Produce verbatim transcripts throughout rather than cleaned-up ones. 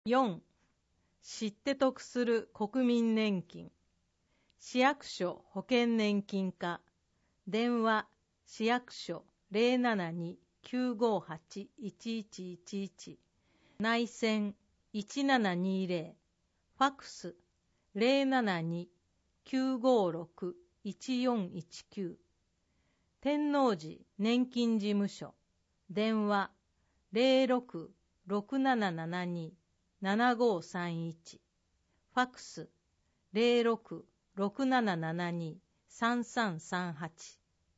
よん. 知って得する国民年金。市役所保険年金課。電話市役所 ゼロななに きゅうごはち いちいちいちいち。内線いちななにゼロ。ファックス ゼロななに きゅうごろく いちよんいちきゅう。天王寺年金事務所。電話ゼロろく ろくななななに ななごさんいち。ファックスゼロろく ろくななななに さんさんさんはち。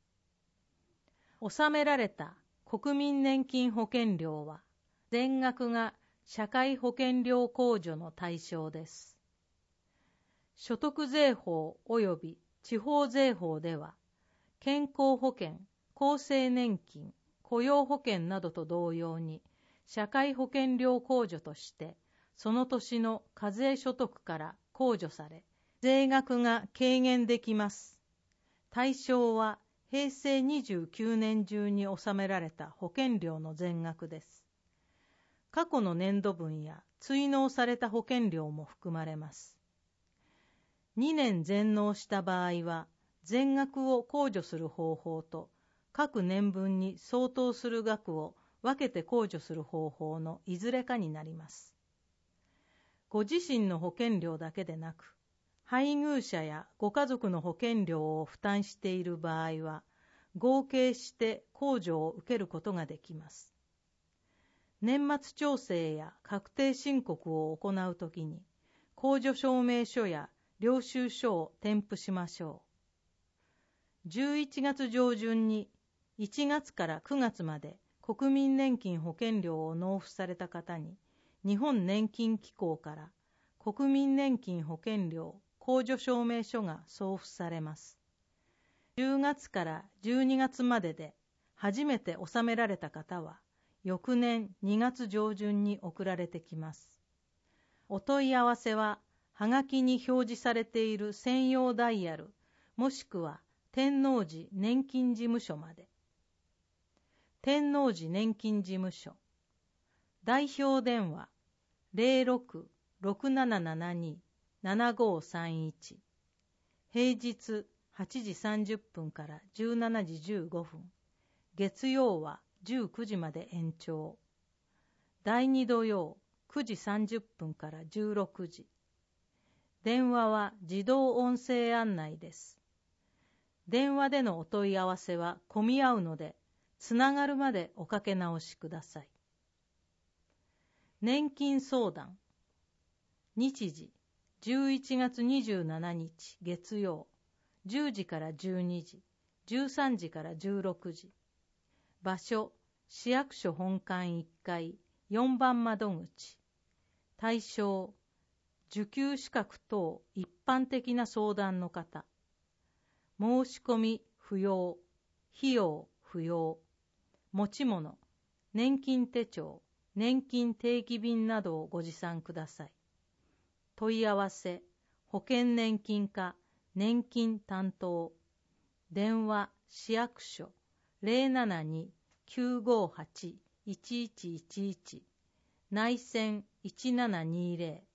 納められた国民年金保険料は全額が社会保険料控除の対象です。所得税法及び地方税法では健康保険、厚生年金、雇用保険などと同様に社会保険料控除としてその年の課税所得から控除され税額が軽減できます。対象はへいせいにじゅうきゅうねん中に納められた保険料の全額です。過去の年度分や追納された保険料も含まれます。にねん全納した場合は全額を控除する方法と各年分に相当する額を分けて控除する方法のいずれかになります。ご自身の保険料だけでなく、配偶者やご家族の保険料を負担している場合は、合計して控除を受けることができます。年末調整や確定申告を行うときに、控除証明書や領収書を添付しましょう。じゅういちがつ上旬にいちがつからくがつまで国民年金保険料を納付された方に、日本年金機構から国民年金保険料控除証明書が送付されます。じゅうがつからじゅうにがつまでで初めて納められた方は、翌年にがつ上旬に送られてきます。お問い合わせは、はがきに表示されている専用ダイヤル、もしくは天王寺年金事務所まで。天王寺年金事務所。代表電話ゼロろく ろくななななに ななごさんいち。平日はちじさんじゅっぷんからじゅうしちじじゅうごふん。月曜はじゅうくじまで延長。第二土曜くじさんじゅっぷんからじゅうろくじ。電話は自動音声案内です。電話でのお問い合わせは混み合うので、つながるまでおかけ直しください。年金相談。日時、じゅういちがつにじゅうしちにち月曜、じゅうじからじゅうにじ、じゅうさんじからじゅうろくじ。場所、市役所本館いっかい、よんばん窓口。対象、受給資格等一般的な相談の方。申し込み不要、費用不要。持ち物、年金手帳、年金定期便などをご持参ください。問い合わせ、保険年金課、年金担当。電話、市役所、ゼロななに きゅうごはち いちいちいちいち。内線いちななにゼロ。